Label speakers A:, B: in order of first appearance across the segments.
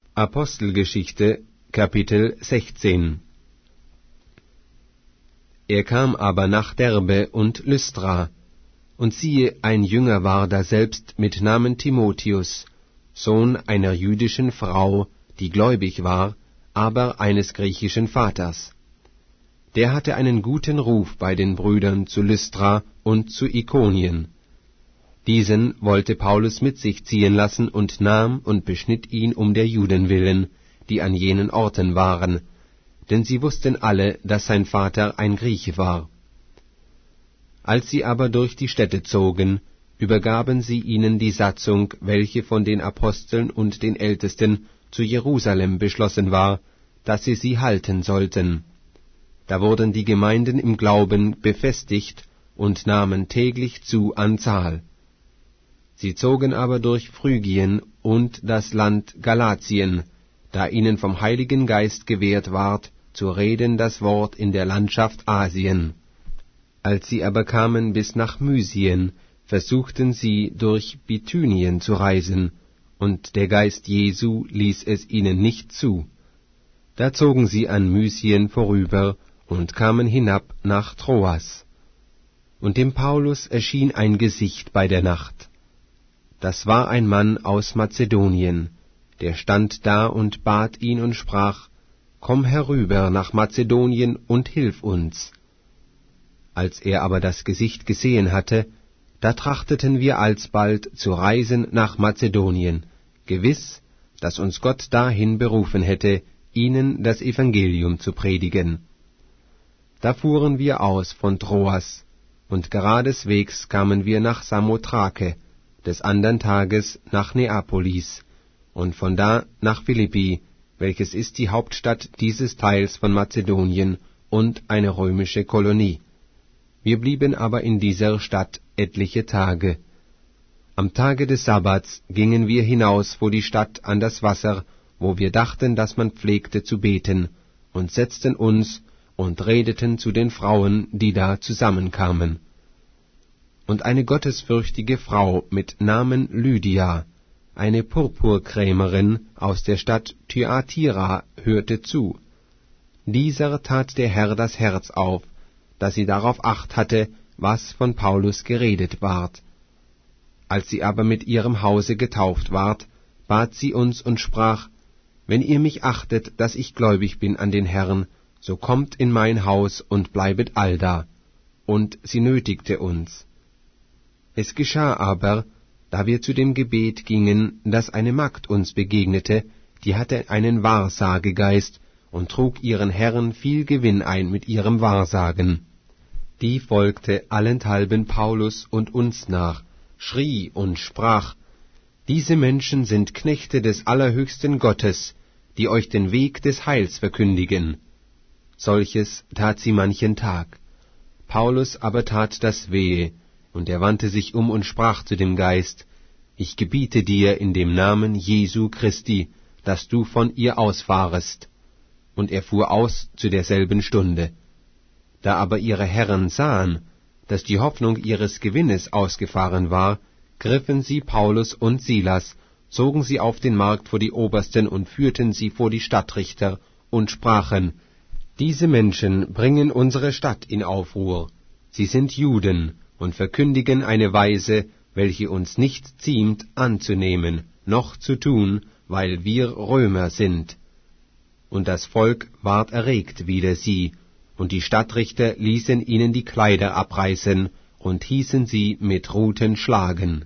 A: Apostelgeschichte, Kapitel 16. Er kam aber nach Derbe und Lystra, und siehe, ein Jünger war daselbst mit Namen Timotheus, Sohn einer jüdischen Frau, die gläubig war, aber eines griechischen Vaters. Der hatte einen guten Ruf bei den Brüdern zu Lystra und zu Ikonien. Diesen wollte Paulus mit sich ziehen lassen und nahm und beschnitt ihn um der Juden willen, die an jenen Orten waren, denn sie wussten alle, dass sein Vater ein Grieche war. Als sie aber durch die Städte zogen, übergaben sie ihnen die Satzung, welche von den Aposteln und den Ältesten zu Jerusalem beschlossen war, dass sie halten sollten. Da wurden die Gemeinden im Glauben befestigt und nahmen täglich zu an Zahl. Sie zogen aber durch Phrygien und das Land Galatien, da ihnen vom Heiligen Geist gewährt ward, zu reden das Wort in der Landschaft Asien. Als sie aber kamen bis nach Mysien, versuchten sie durch Bithynien zu reisen, und der Geist Jesu ließ es ihnen nicht zu. Da zogen sie an Mysien vorüber und kamen hinab nach Troas. Und dem Paulus erschien ein Gesicht bei der Nacht. Das war ein Mann aus Mazedonien, der stand da und bat ihn und sprach: Komm herüber nach Mazedonien und hilf uns. Als er aber das Gesicht gesehen hatte, da trachteten wir alsbald zu reisen nach Mazedonien, gewiss, dass uns Gott dahin berufen hätte, ihnen das Evangelium zu predigen. Da fuhren wir aus von Troas, und geradeswegs kamen wir nach Samothrake, des andern Tages nach Neapolis, und von da nach Philippi, welches ist die Hauptstadt dieses Teils von Mazedonien und eine römische Kolonie. Wir blieben aber in dieser Stadt etliche Tage. Am Tage des Sabbats gingen wir hinaus vor die Stadt an das Wasser, wo wir dachten, dass man pflegte zu beten, und setzten uns und redeten zu den Frauen, die da zusammenkamen. Und eine gottesfürchtige Frau mit Namen Lydia, eine Purpurkrämerin aus der Stadt Thyatira, hörte zu. Dieser tat der Herr das Herz auf, dass sie darauf Acht hatte, was von Paulus geredet ward. Als sie aber mit ihrem Hause getauft ward, bat sie uns und sprach: Wenn ihr mich achtet, dass ich gläubig bin an den Herrn, so kommt in mein Haus und bleibet allda. Und sie nötigte uns. Es geschah aber, da wir zu dem Gebet gingen, dass eine Magd uns begegnete, die hatte einen Wahrsagegeist und trug ihren Herren viel Gewinn ein mit ihrem Wahrsagen. Die folgte allenthalben Paulus und uns nach, schrie und sprach: Diese Menschen sind Knechte des allerhöchsten Gottes, die euch den Weg des Heils verkündigen. Solches tat sie manchen Tag. Paulus aber tat das wehe, und er wandte sich um und sprach zu dem Geist: Ich gebiete dir in dem Namen Jesu Christi, dass du von ihr ausfahrest. Und er fuhr aus zu derselben Stunde. Da aber ihre Herren sahen, dass die Hoffnung ihres Gewinnes ausgefahren war, griffen sie Paulus und Silas, zogen sie auf den Markt vor die Obersten und führten sie vor die Stadtrichter und sprachen: Diese Menschen bringen unsere Stadt in Aufruhr. Sie sind Juden und verkündigen eine Weise, welche uns nicht ziemt anzunehmen, noch zu tun, weil wir Römer sind. Und das Volk ward erregt wider sie, und die Stadtrichter ließen ihnen die Kleider abreißen und hießen sie mit Ruten schlagen.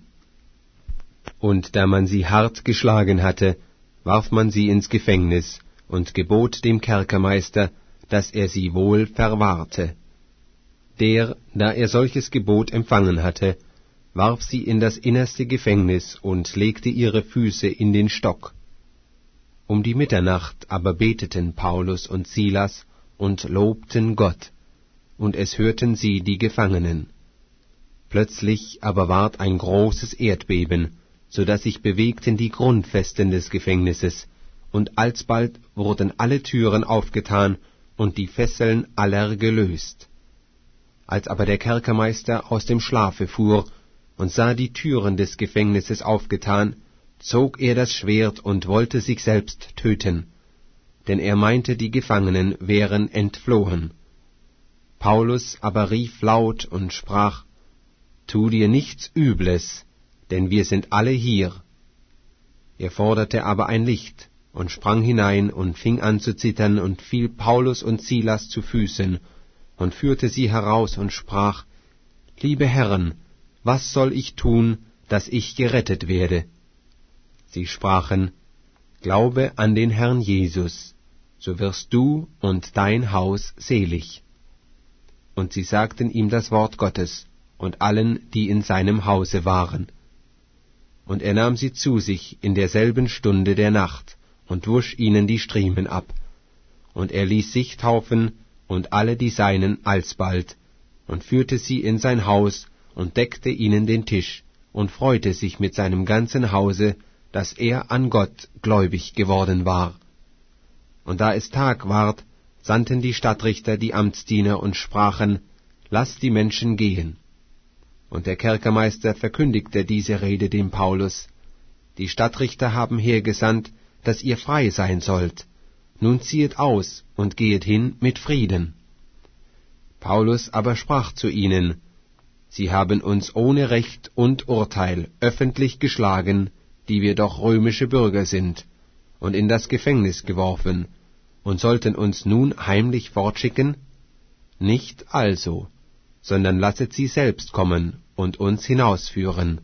A: Und da man sie hart geschlagen hatte, warf man sie ins Gefängnis und gebot dem Kerkermeister, dass er sie wohl verwahrte. Der, da er solches Gebot empfangen hatte, warf sie in das innerste Gefängnis und legte ihre Füße in den Stock. Um die Mitternacht aber beteten Paulus und Silas und lobten Gott, und es hörten sie die Gefangenen. Plötzlich aber ward ein großes Erdbeben, so daß sich bewegten die Grundfesten des Gefängnisses, und alsbald wurden alle Türen aufgetan und die Fesseln aller gelöst. Als aber der Kerkermeister aus dem Schlafe fuhr und sah die Türen des Gefängnisses aufgetan, zog er das Schwert und wollte sich selbst töten, denn er meinte, die Gefangenen wären entflohen. Paulus aber rief laut und sprach: »Tu dir nichts Übles, denn wir sind alle hier.« Er forderte aber ein Licht und sprang hinein und fing an zu zittern und fiel Paulus und Silas zu Füßen und führte sie heraus und sprach: »Liebe Herren, was soll ich tun, dass ich gerettet werde?« Sie sprachen: »Glaube an den Herrn Jesus, so wirst du und dein Haus selig.« Und sie sagten ihm das Wort Gottes und allen, die in seinem Hause waren. Und er nahm sie zu sich in derselben Stunde der Nacht und wusch ihnen die Striemen ab. Und er ließ sich taufen und alle die Seinen alsbald und führte sie in sein Haus und deckte ihnen den Tisch und freute sich mit seinem ganzen Hause, dass er an Gott gläubig geworden war. Und da es Tag ward, sandten die Stadtrichter die Amtsdiener und sprachen: »Lasst die Menschen gehen.« Und der Kerkermeister verkündigte diese Rede dem Paulus: »Die Stadtrichter haben hergesandt, dass ihr frei sein sollt. Nun ziehet aus und gehet hin mit Frieden.« Paulus aber sprach zu ihnen: »Sie haben uns ohne Recht und Urteil öffentlich geschlagen, die wir doch römische Bürger sind, und in das Gefängnis geworfen, und sollten uns nun heimlich fortschicken? Nicht also, sondern lasset sie selbst kommen und uns hinausführen.«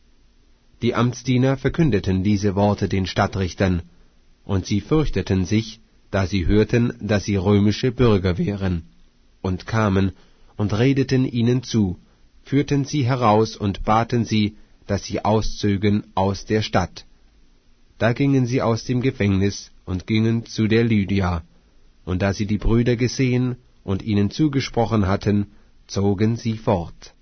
A: Die Amtsdiener verkündeten diese Worte den Stadtrichtern, und sie fürchteten sich, da sie hörten, dass sie römische Bürger wären, und kamen und redeten ihnen zu, führten sie heraus und baten sie, dass sie auszögen aus der Stadt. Da gingen sie aus dem Gefängnis und gingen zu der Lydia, und da sie die Brüder gesehen und ihnen zugesprochen hatten, zogen sie fort.